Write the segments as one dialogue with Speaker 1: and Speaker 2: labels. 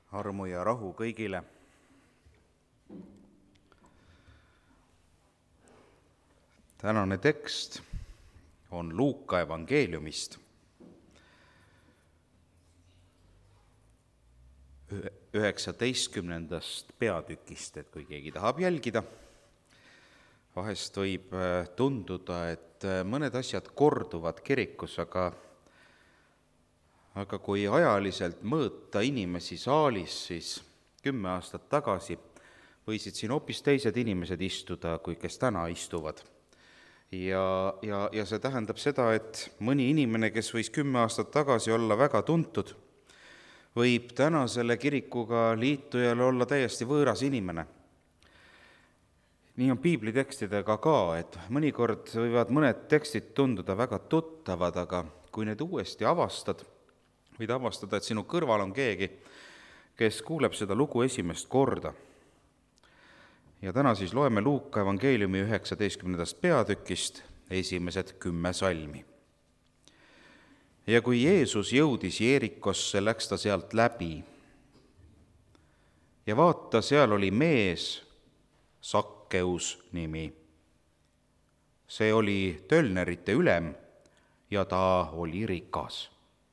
Speaker 1: Armu ja rahu kõigile. Tänane tekst on Luuka evangeeliumist 19. peatükist, et kui keegi tahab jälgida. Vahest võib tunduda, et mõned asjad korduvad kirikus, aga kui ajaliselt mõõta inimesi saalis, siis 10 aastat tagasi võisid siin hoopis teised inimesed istuda, kui kes täna istuvad. Ja see tähendab seda, et mõni inimene, kes võis 10 aastat tagasi olla väga tuntud, võib täna selle kirikuga liitujale olla täiesti võõras inimene. Nii on piiblitekstidega ka, et mõnikord võivad mõned tekstid tunduda väga tuttavad, aga kui need uuesti avastad, võid avastada, et sinu kõrval on keegi, kes kuuleb seda lugu esimest korda. Ja täna siis loeme Luuka evangeeliumi 19. peatükist esimesed 10 salmi. Ja kui Jeesus jõudis Jeerikosse, läks ta sealt läbi. Ja vaata, seal oli mees, Sakkeus nimi. See oli tölnerite ülem ja ta oli rikas.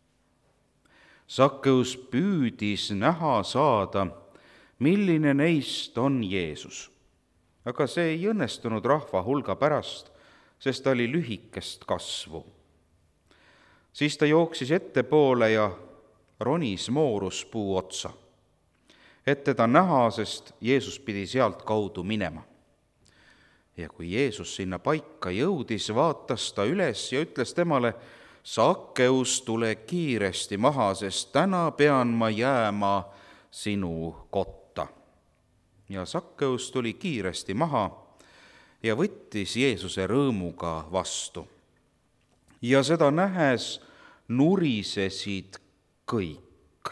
Speaker 1: Sakkeus püüdis näha saada, milline neist on Jeesus. Aga see ei õnnestunud rahva hulga pärast, sest ta oli lühikest kasvu. Siis ta jooksis ettepoole ja ronis mooruspuu otsa, et teda näha, sest Jeesus pidi sealt kaudu minema. Ja kui Jeesus sinna paika jõudis, vaatas ta üles ja ütles temale: Sakkeus, tule kiiresti maha, sest täna pean ma jääma sinu kotta. Ja Sakkeus tuli kiiresti maha ja võttis Jeesuse rõõmuga vastu. Ja seda nähes nurisesid kõik.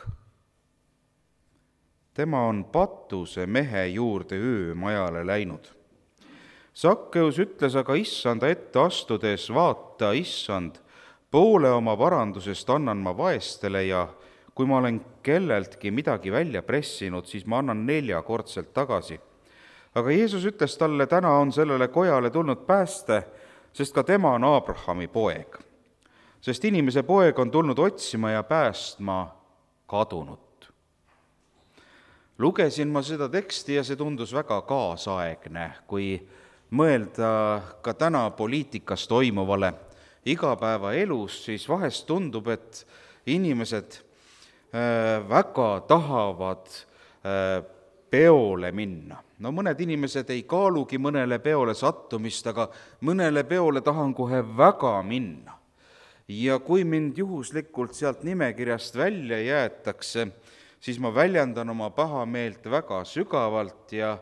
Speaker 1: Tema on patuse mehe juurde öömajale läinud. Sakkeus ütles aga issanda ette astudes: vaata, issand, poole oma varandusest annan ma vaestele ja kui ma olen kelleltki midagi välja pressinud, siis ma annan 4-kordselt tagasi. Aga Jeesus ütles talle: täna on sellele kojale tulnud pääste, sest ka tema on Abrahami poeg. Sest inimese poeg on tulnud otsima ja päästma kadunut. Lugesin ma seda teksti ja see tundus väga kaasaegne, kui mõelda ka täna poliitikas toimuvale igapäevaelus, siis vahest tundub, et inimesed väga tahavad peole minna. No mõned inimesed ei kaalugi mõnele peole sattumist, aga mõnele peole tahan kohe väga minna. Ja kui mind juhuslikult sealt nimekirjast välja jäetakse, siis ma väljendan oma pahameelt väga sügavalt ja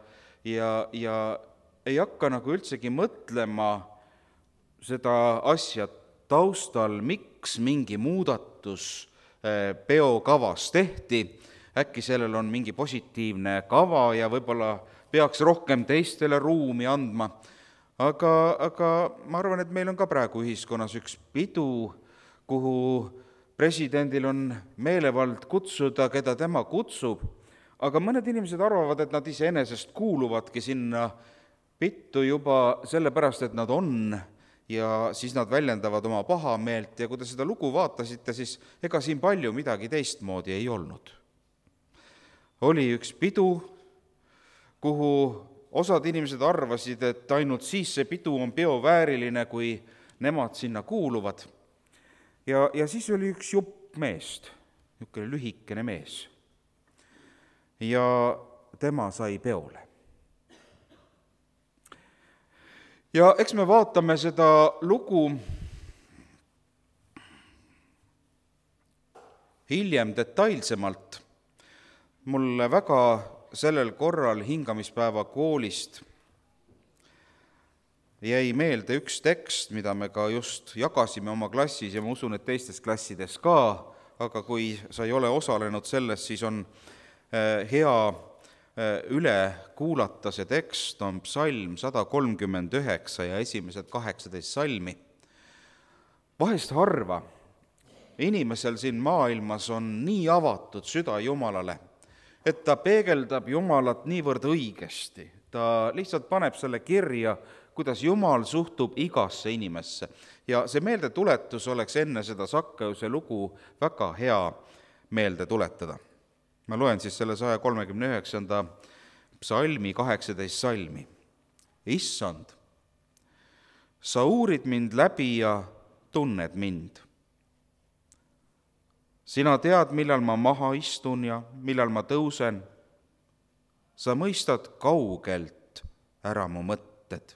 Speaker 1: ei hakka nagu üldsegi mõtlema seda asja taustal, miks mingi muudatus peokavas tehti. Äkki sellel on mingi positiivne kava ja võib-olla peaks rohkem teistele ruumi andma. Aga ma arvan, et meil on ka praegu ühiskonnas üks pidu, kuhu presidendil on meelevald kutsuda, keda tema kutsub. Aga mõned inimesed arvavad, et nad iseenesest kuuluvadki sinna pittu juba sellepärast, et nad on, ja siis nad väljendavad oma pahameelt ja kui te seda lugu vaatasite, siis ega siin palju midagi teistmoodi ei olnud. Oli üks pidu, kuhu osad inimesed arvasid, et ainult siis see pidu on peovääriline, kui nemad sinna kuuluvad. Ja siis oli üks jupp meest, niisugune lühikene mees. Ja tema sai peole. Ja eks me vaatame seda lugu hiljem detailsemalt. Mulle väga sellel korral hingamispäeva koolist jäi meelde üks tekst, mida me ka just jagasime oma klassis ja ma usun, et teistes klassides ka, aga kui sa ei ole osalenud selles, siis on hea üle kuulata. See tekst on psalm 139 ja esimesed 18 salmi. Vahest harva inimesel siin maailmas on nii avatud süda Jumalale, et ta peegeldab Jumalat niivõrd õigesti. Ta lihtsalt paneb selle kirja, kuidas Jumal suhtub igasse inimesse. Ja see meeldetuletus oleks enne seda Sakkeuse lugu väga hea meelde tuletada. Ma loen siis selle 139. psalmi 18 salmi. Issand, sa uurid mind läbi ja tunned mind. Sina tead, millal ma maha istun ja millal ma tõusen. Sa mõistad kaugelt ära mu mõtted.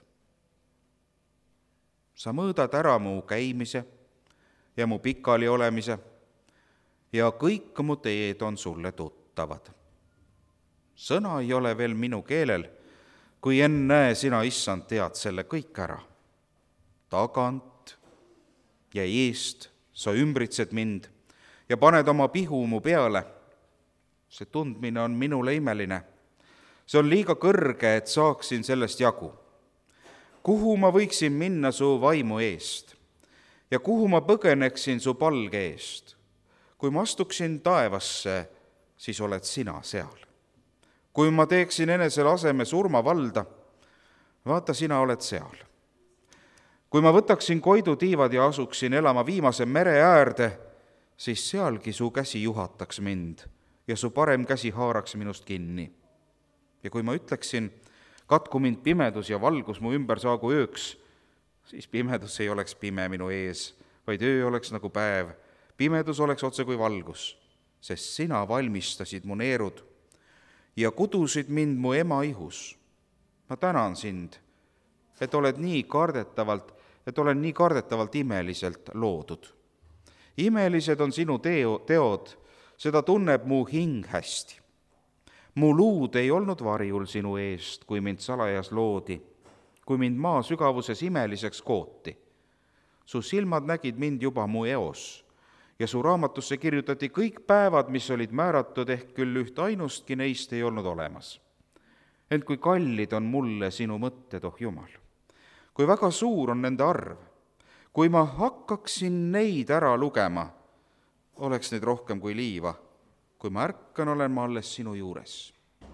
Speaker 1: Sa mõõdad ära mu käimise ja mu pikali olemise ja kõik mu teed on sulle tuttavad. Sõna ei ole veel minu keelel, kui enne sina, Issand, tead selle kõik ära. Tagant ja eest sa ümbritsed mind ja paned oma pihu mu peale. See tundmine on minule imeline. See on liiga kõrge, et saaksin sellest jagu. Kuhu ma võiksin minna su vaimu eest ja kuhu ma põgeneksin su palge eest? Kui ma astuksin taevasse, siis oled sina seal. Kui ma teeksin enesel aseme surmavalda, vaata, sina oled seal. Kui ma võtaksin koidutiivad ja asuksin elama viimase mere äärde, siis sealgi su käsi juhataks mind ja su parem käsi haaraks minust kinni. Ja kui ma ütleksin, katku mind pimedus ja valgus mu ümber saagu ööks, siis pimedus ei oleks pime minu ees, vaid öö oleks nagu päev. Pimedus oleks otse kui valgus, sest sina valmistasid mu neerud ja kudusid mind mu ema ihus. Ma tänan sind, et olen nii kardetavalt imeliselt loodud. Imelised on sinu teod, seda tunneb mu hing hästi. Mu luud ei olnud varjul sinu eest, kui mind salajas loodi, kui mind maa sügavuses imeliseks kooti. Su silmad nägid mind juba mu eos ja su raamatusse kirjutati kõik päevad, mis olid määratud, ehk küll üht ainustki neist ei olnud olemas. Ent kui kallid on mulle sinu mõtted, oh Jumal, kui väga suur on nende arv, kui ma hakkaksin neid ära lugema, oleks neid rohkem kui liiva. Kui ma ärkan, olen ma alles sinu juures.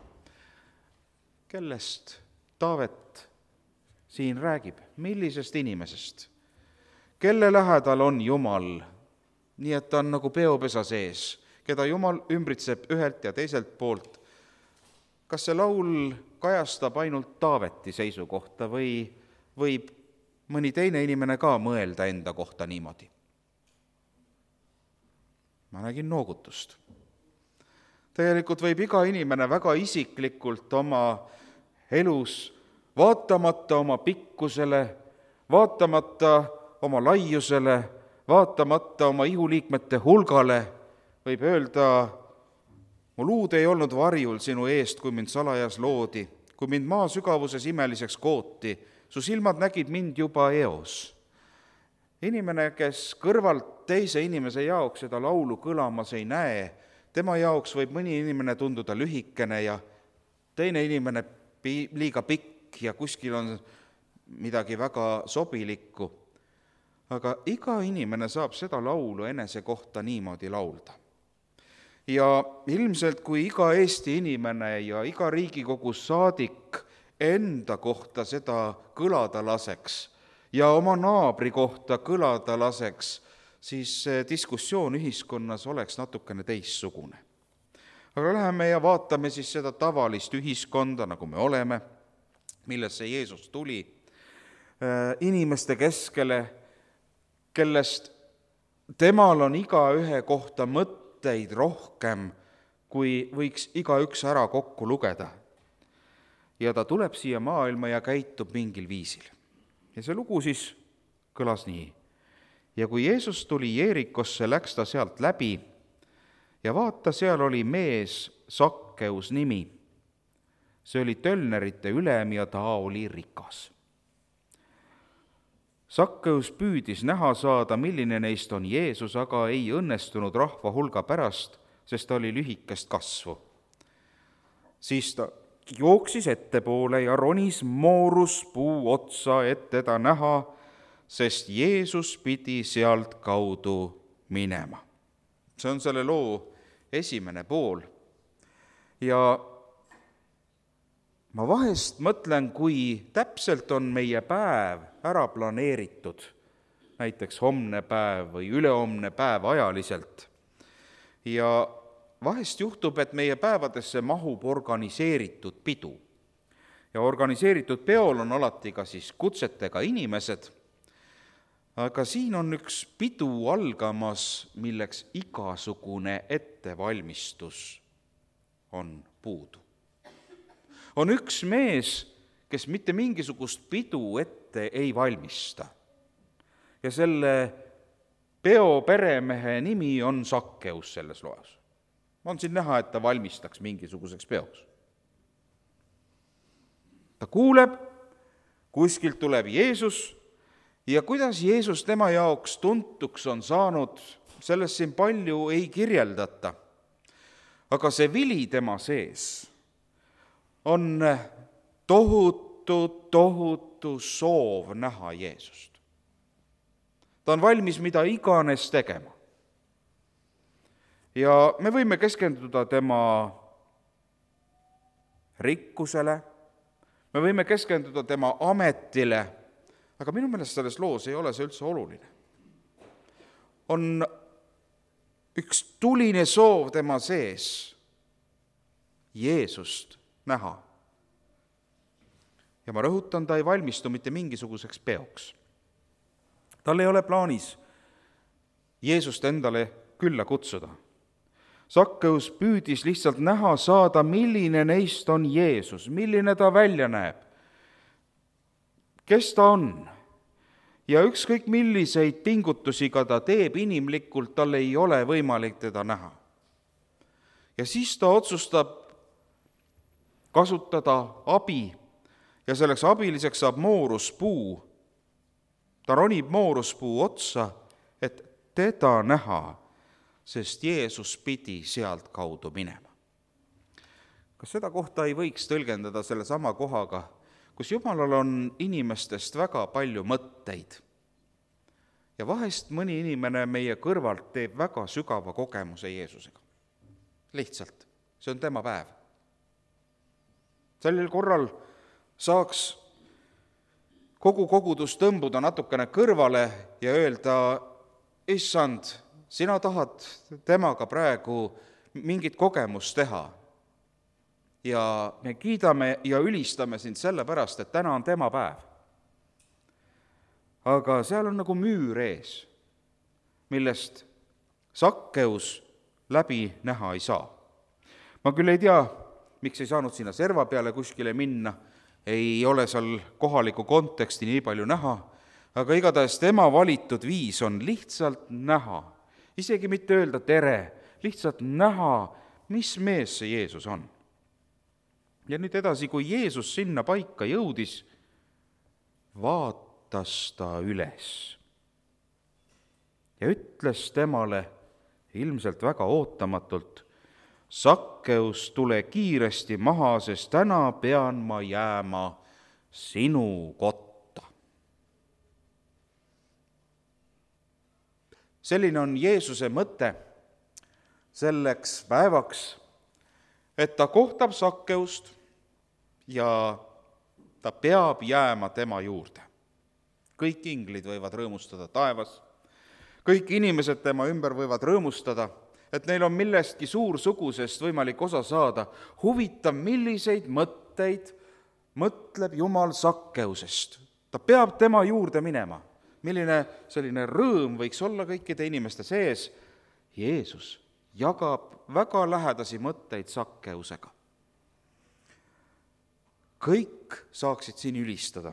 Speaker 1: Kellest Taavet siin räägib? Millisest inimesest? Kelle lähedal on Jumal? Nii et ta on nagu peopesa sees, keda Jumal ümbritseb ühelt ja teiselt poolt. Kas see laul kajastab ainult Taaveti seisukohta või võib mõni teine inimene ka mõelda enda kohta niimoodi? Ma nägin noogutust. Tegelikult võib iga inimene väga isiklikult oma elus, vaatamata oma pikkusele, vaatamata oma laiusele, vaatamata oma ihuliikmete hulgale, võib öelda, mu luud ei olnud varjul sinu eest, kui mind salajas loodi, kui mind maa sügavuses imeliseks kooti, su silmad nägid mind juba eos. Inimene, kes kõrvalt teise inimese jaoks seda laulu kõlamas ei näe, tema jaoks võib mõni inimene tunduda lühikene ja teine inimene liiga pikk ja kuskil on midagi väga sobilikku. Aga iga inimene saab seda laulu enese kohta niimoodi laulda. Ja ilmselt, kui iga Eesti inimene ja iga Riigikogu saadik enda kohta seda kõlada laseks ja oma naabri kohta kõlada laseks, siis diskussioon ühiskonnas oleks natukene teissugune. Aga läheme ja vaatame siis seda tavalist ühiskonda, nagu me oleme, millesse Jeesus tuli, inimeste keskele, kellest temal on igaühe kohta mõtteid rohkem, kui võiks igaüks ära kokku lugeda. Ja ta tuleb siia maailma ja käitub mingil viisil. Ja see lugu siis kõlas nii. Ja kui Jeesus tuli Jeerikosse, läks ta sealt läbi ja vaata, seal oli mees Sakkeus nimi. See oli tölnerite ülem ja ta oli rikas. Sakkeus püüdis näha saada, milline neist on Jeesus, aga ei õnnestunud rahva hulga pärast, sest ta oli lühikest kasvu. Siis ta jooksis ettepoole ja ronis mooruspuu otsa, et teda näha, sest Jeesus pidi sealt kaudu minema. See on selle loo esimene pool. Ja ma vahest mõtlen, kui täpselt on meie päev ära planeeritud, näiteks homne päev või ülehomne päev ajaliselt. Ja vahest juhtub, et meie päevadesse mahub organiseeritud pidu. Ja organiseeritud peol on alati ka siis kutsetega inimesed, aga siin on üks pidu algamas, milleks igasugune ettevalmistus on puudu. On üks mees, kes mitte mingisugust pidu ette ei valmista. Ja selle peo peremehe nimi on Sakkeus selles loas. On siin näha, et ta valmistaks mingisuguseks peoks. Ta kuuleb, kuskilt tuleb Jeesus ja kuidas Jeesus tema jaoks tuntuks on saanud, sellest siin palju ei kirjeldata. Aga see vili tema sees on tohutu soov näha Jeesust. Ta on valmis mida iganes tegema. Ja me võime keskenduda tema rikkusele, me võime keskenduda tema ametile, aga minu meelest selles loos ei ole see üldse oluline. On üks tuline soov tema sees Jeesust näha. Ja ma rõhutan, ta ei valmistu mitte mingisuguseks peoks. Tal ei ole plaanis Jeesust endale külla kutsuda. Sakkeus püüdis lihtsalt näha saada, milline neist on Jeesus, milline ta välja näeb, kes ta on. Ja ükskõik milliseid pingutusi ka ta teeb inimlikult, tal ei ole võimalik teda näha. Ja siis ta otsustab kasutada abi ja selleks abiliseks saab mooruspuu. Ta ronib mooruspuu otsa, et teda näha, sest Jeesus pidi sealt kaudu minema. Kas seda kohta ei võiks tõlgendada selle sama kohaga, kus Jumalal on inimestest väga palju mõtteid? Ja vahest mõni inimene meie kõrvalt teeb väga sügava kogemuse Jeesusega. Lihtsalt, see on tema päev. Sellel korral saaks kogu kogudus tõmbuda natukene kõrvale ja öelda, issand, sina tahad temaga praegu mingit kogemust teha. Ja me kiidame ja ülistame sind sellepärast, et täna on tema päev. Aga seal on nagu müür ees, millest Sakkeus läbi näha ei saa. Ma küll ei tea, miks ei saanud sinna serva peale kuskile minna, ei ole seal kohaliku konteksti nii palju näha, aga igatahes tema valitud viis on lihtsalt näha, isegi mitte öelda tere, lihtsalt näha, mis mees see Jeesus on. Ja nüüd edasi, kui Jeesus sinna paika jõudis, vaatas ta üles ja ütles temale ilmselt väga ootamatult, Sakkeus, tule kiiresti maha, sest täna pean ma jääma sinu kotta. Selline on Jeesuse mõte selleks päevaks, et ta kohtab Sakkeust ja ta peab jääma tema juurde. Kõik inglid võivad rõõmustada taevas, kõik inimesed tema ümber võivad rõõmustada, et neil on millestki suursugusest võimalik osa saada. Huvitav, milliseid mõtteid mõtleb Jumal Sakkeusest. Ta peab tema juurde minema. Milline selline rõõm võiks olla kõikide inimeste sees. Jeesus jagab väga lähedasi mõtteid Sakkeusega. Kõik saaksid siin ülistada.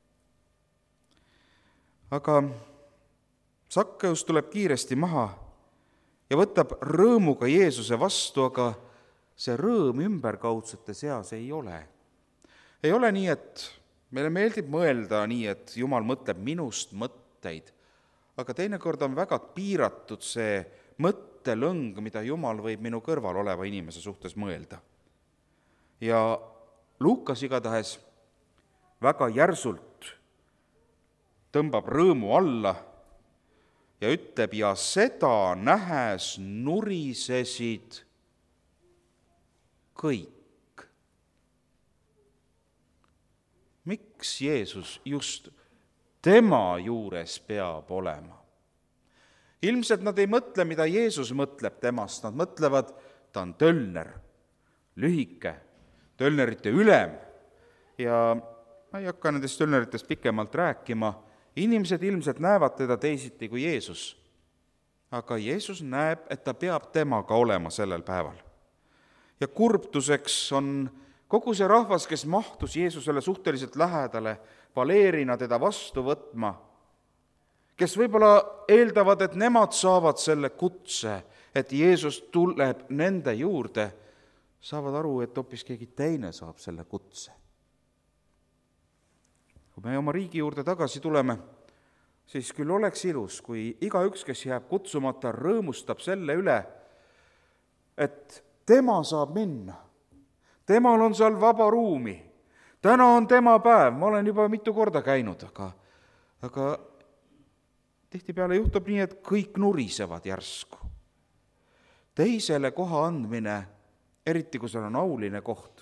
Speaker 1: Aga Sakkeus tuleb kiiresti maha ja võtab rõõmuga Jeesuse vastu, aga see rõõm ümberkaudsete seas ei ole. Ei ole nii, et meile meeldib mõelda nii, et Jumal mõtleb minust mõtteid, aga teinekord on väga piiratud see mõttelõng, mida Jumal võib minu kõrval oleva inimese suhtes mõelda. Ja Luukas igatahes väga järsult tõmbab rõõmu alla ja ütleb, ja seda nähes nurisesid kõik. Miks Jeesus just tema juures peab olema? Ilmselt nad ei mõtle, mida Jeesus mõtleb temast, nad mõtlevad, ta on tölner, lühike, tölnerite ülem ja ma ei hakka nendest tölneritest pikemalt rääkima. Inimesed ilmselt näevad teda teisiti kui Jeesus, aga Jeesus näeb, et ta peab temaga olema sellel päeval. Ja kurbtuseks on kogu see rahvas, kes mahtus Jeesusele suhteliselt lähedale, paleerina teda vastu võtma, kes võib-olla eeldavad, et nemad saavad selle kutse, et Jeesus tuleb nende juurde, saavad aru, et hoopis keegi teine saab selle kutse. Kui me oma riigi juurde tagasi tuleme, siis küll oleks ilus, kui igaüks, kes jääb kutsumata, rõõmustab selle üle, et tema saab minna. Temal on seal vaba ruumi. Täna on tema päev, ma olen juba mitu korda käinud, aga tihtipeale juhtub nii, et kõik nurisevad järsku. Teisele koha andmine, eriti kui seal on auline koht,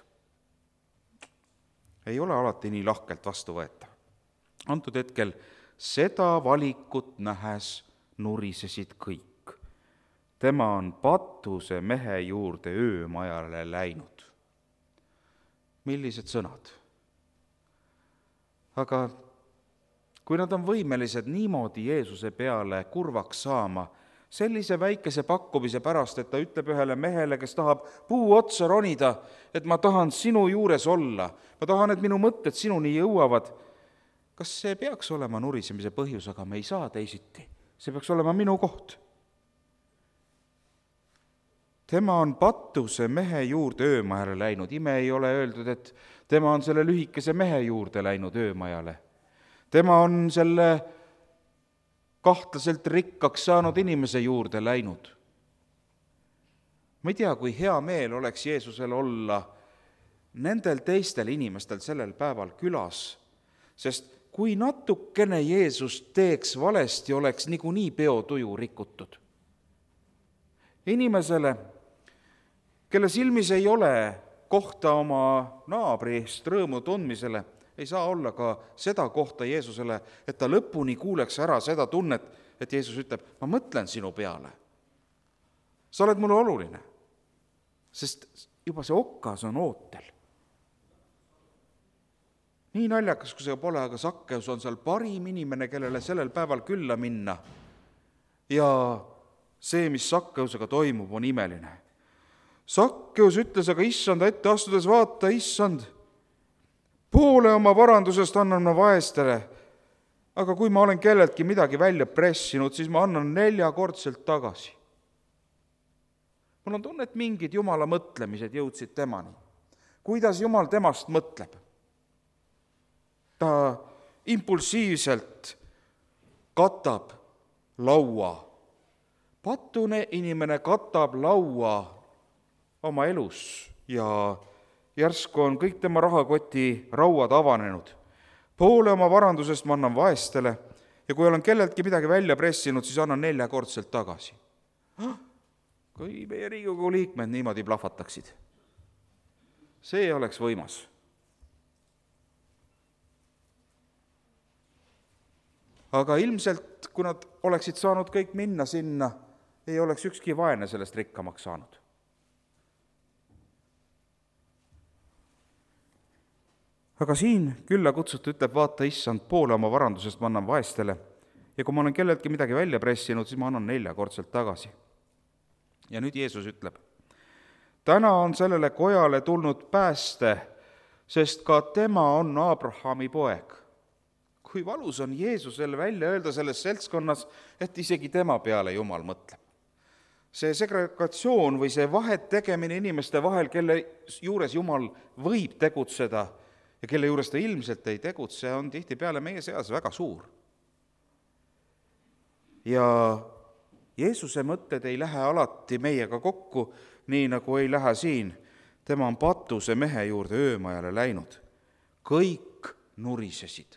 Speaker 1: ei ole alati nii lahkelt vastu võetav. Antud hetkel seda valikut nähes nurisesid kõik. Tema on patuse mehe juurde öömajale läinud. Millised sõnad? Aga kui nad on võimelised niimoodi Jeesuse peale kurvaks saama, sellise väikese pakkumise pärast, et ta ütleb ühele mehele, kes tahab puu otsa ronida, et ma tahan sinu juures olla, ma tahan, et minu mõtted sinuni jõuavad, kas see peaks olema nurisemise põhjus, aga me ei saa teisiti. See peaks olema minu koht. Tema on patuse mehe juurde öömajale läinud. Ime ei ole öeldud, et tema on selle lühikese mehe juurde läinud öömajale. Tema on selle kahtlaselt rikkaks saanud inimese juurde läinud. Ma ei tea, kui hea meel oleks Jeesusel olla nendel teistel inimestel sellel päeval külas, sest kui natukene Jeesus teeks valesti, oleks niikuinii peotuju rikutud. Inimesele, kelle silmis ei ole kohta oma naabrist rõõmu tundmisele, ei saa olla ka seda kohta Jeesusele, et ta lõpuni kuuleks ära seda tunnet, et Jeesus ütleb, ma mõtlen sinu peale. Sa oled mulle oluline, sest juba see okas on ootel. Nii naljakas, kui see pole, aga Sakkeus on seal parim inimene, kellele sellel päeval külla minna. Ja see, mis Sakkeusega toimub, on imeline. Sakkeus ütles aga issanda ette astudes, vaata, issand, poole oma varandusest annan ma vaestele, aga kui ma olen kelleltki midagi välja pressinud, siis ma annan 4-kordselt tagasi. Mul on tunne, et mingid Jumala mõtlemised jõudsid temani. Kuidas Jumal temast mõtleb? Ta impulsiivselt katab laua. Patune inimene katab laua oma elus ja järsku on kõik tema rahakoti rauad avanenud. Poole oma varandusest ma annan vaestele ja kui olen kelleltki midagi välja pressinud, siis annan 4-kordselt tagasi. Kui meie Riigikogu liikmed niimoodi plahvataksid, see oleks võimas. Aga ilmselt, kui nad oleksid saanud kõik minna sinna, ei oleks ükski vaene sellest rikkamaks saanud. Aga siin külla kutsutu ütleb, vaata issand, poole oma varandusest ma annan vaestele ja kui ma olen kelleltki midagi välja pressinud, siis ma annan 4-kordselt tagasi. Ja nüüd Jeesus ütleb, täna on sellele kojale tulnud pääste, sest ka tema on Abrahami poeg. Kui valus on Jeesusel välja öelda selles seltskonnas, et isegi tema peale Jumal mõtleb. See segregatsioon või see vahet tegemine inimeste vahel, kelle juures Jumal võib tegutseda ja kelle juures ta ilmselt ei tegutse, on tihtipeale meie seas väga suur. Ja Jeesuse mõtted ei lähe alati meiega kokku, nii nagu ei lähe siin. Tema on patuse mehe juurde öömajale läinud. Kõik nurisesid.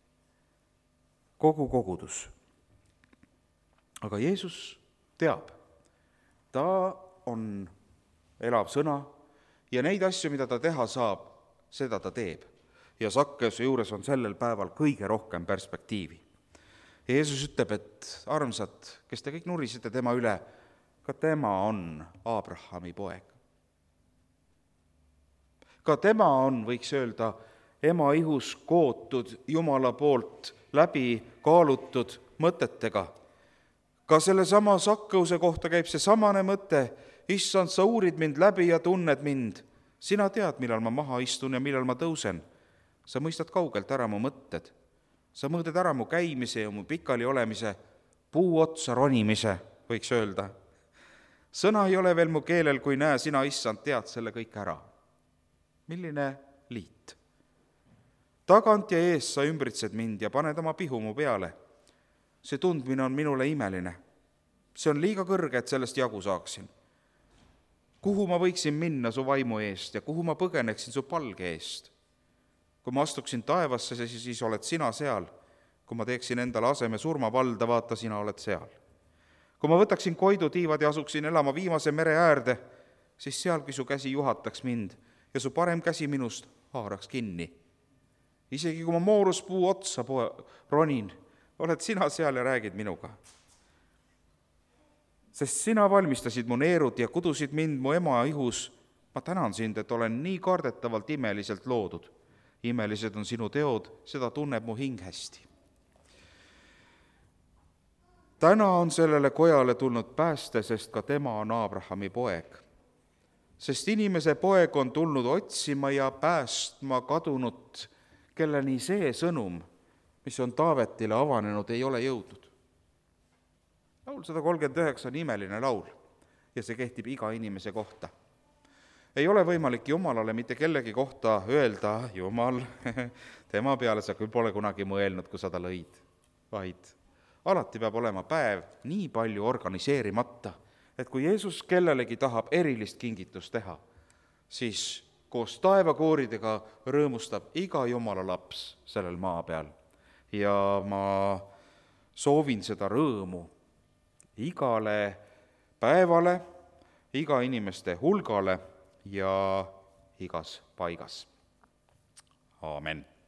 Speaker 1: Kogu kogudus. Aga Jeesus teab, ta on elav sõna ja neid asju, mida ta teha saab, seda ta teeb. Ja Sakkeuse juures on sellel päeval kõige rohkem perspektiivi. Jeesus ütleb, et armsad, kes te kõik nurisite tema üle, ka tema on Abrahami poeg. Ka tema on, võiks öelda, ema ihus kootud Jumala poolt läbi kaalutud mõtetega. Ka selle sama Sakkeuse kohta käib see samane mõte, issand, sa uurid mind läbi ja tunned mind. Sina tead, millal ma maha istun ja millal ma tõusen. Sa mõistad kaugelt ära mu mõtted. Sa mõõdad ära mu käimise ja mu pikali olemise, puu otsa ronimise, võiks öelda. Sõna ei ole veel mu keelel, kui näe, sina, issand, tead selle kõik ära. Milline liit? Tagant ja ees sa ümbritsed mind ja paned oma pihu mu peale. See tundmine on minule imeline. See on liiga kõrge, et sellest jagu saaksin. Kuhu ma võiksin minna su vaimu eest ja kuhu ma põgeneksin su palge eest? Kui ma astuksin taevasse, siis oled sina seal. Kui ma teeksin endale aseme surmavalda, vaata, sina oled seal. Kui ma võtaksin koidutiivad ja asuksin elama viimase mere äärde, siis sealgi su käsi juhataks mind ja su parem käsi minust haaraks kinni. Isegi kui ma mooruspuu otsa ronin, oled sina seal ja räägid minuga. Sest sina valmistasid mu neerud ja kudusid mind mu ema ihus. Ma tänan sind, et olen nii kardetavalt imeliselt loodud. Imelised on sinu teod, seda tunneb mu hing hästi. Täna on sellele kojale tulnud pääste, sest ka tema on Abrahami poeg. Sest inimese poeg on tulnud otsima ja päästma kadunut, kelleni see sõnum, mis on Taavetile avanenud, ei ole jõudnud. Laul 139 on imeline laul ja see kehtib iga inimese kohta. Ei ole võimalik Jumalale mitte kellegi kohta öelda, Jumal, tema peale sa küll pole kunagi mõelnud, kui sa ta lõid, vaid alati peab olema päev nii palju organiseerimata, et kui Jeesus kellelegi tahab erilist kingitust teha, siis koos taevakooridega rõõmustab iga Jumala laps sellel maa peal. Ja ma soovin seda rõõmu igale päevale, iga inimeste hulgale ja igas paigas. Aamen.